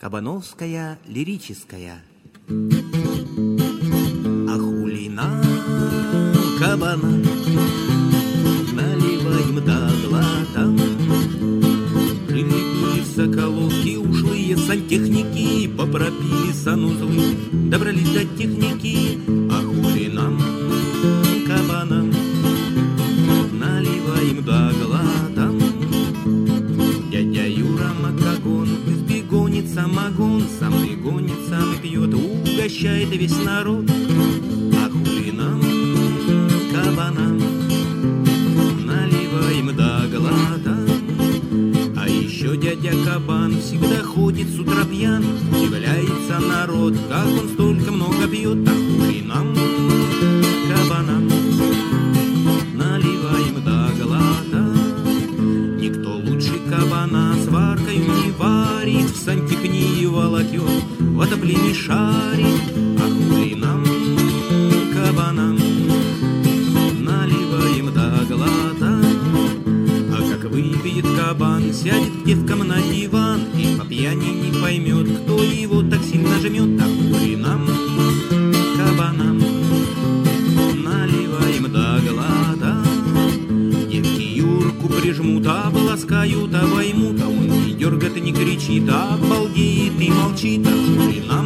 Кабановская лирическая. А хули нам, кабана, наливаем до глота. Прилипли в Соколовке ушлые сантехники, попропили санузлы, добрались до техники. А хули нам, кабана, наливаем до глота. Дядя Юра Макагон в избе гонит самогон, сам и гонит, сам и пьет, угощает весь народ. А хули нам, кабанам, наливаем до глота. А еще дядя Кабан всегда ходит с утра пьян, удивляется народ, как он столько много пьет. А хули нам, кабанам, наливаем до глота. Никто лучше кабана сваркою не варит, в сантехнии волокет, в отоплении шарит. А хули нам, кабанам, наливаем до глота. А как выпьет кабан, сядет к девкам на диван и по пьяни не поймет, кто его так сильно жмет. А хули нам, кабанам, наливаем до глота. Девки Юрку прижмут, обласкают, обоймут, а он не дергает и не кричит, а обалдеет и молчит. А хули нам,